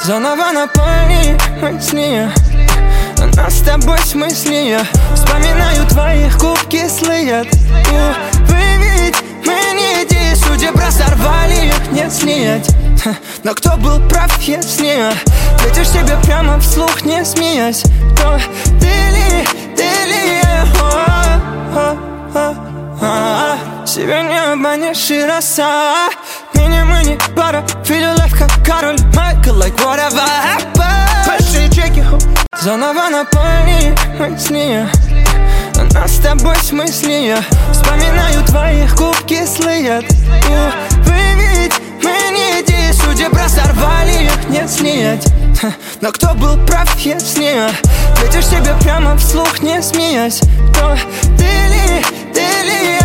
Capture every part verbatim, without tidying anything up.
Заново напомни мысли о нас с тобой смысле. Вспоминаю твоих губ кислые. Вы ведь мы не иди, судеб разорвали их, не снять. Но кто был прав, если ответишь себе прямо вслух, не смеясь? То ты ли, ты ли себя не обманешь и роса. Мини-мини пара, feel life как Кароль Майкл, like whatever happened. Большие чеки, заново напомни мысли о нас с тобой смысле. Вспоминаю твоих губ кислые. Вы ведь мы не иди, судеб разорвали их, не снять. Но кто был прав, если ответишь себе прямо вслух, не смеясь? То ты ли, ты ли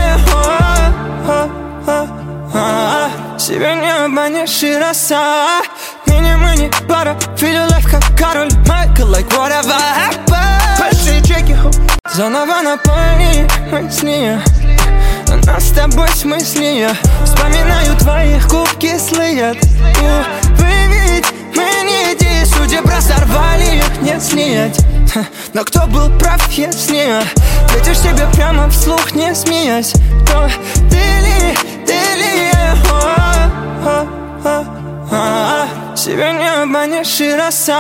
себя не обманешь и роса. Мини-мини пара, feel life как Кароль Майкл, like whatever happened. Большие чеки, заново напомни мысли о нас с тобой смысле. Вспоминаю твоих губ кислые. Вы ведь мы не иди, судеб разорвали их, не снять. Но кто был прав, если ответишь себе прямо вслух, не смеясь? То ты ли, ты ли себя не обманешь и роса.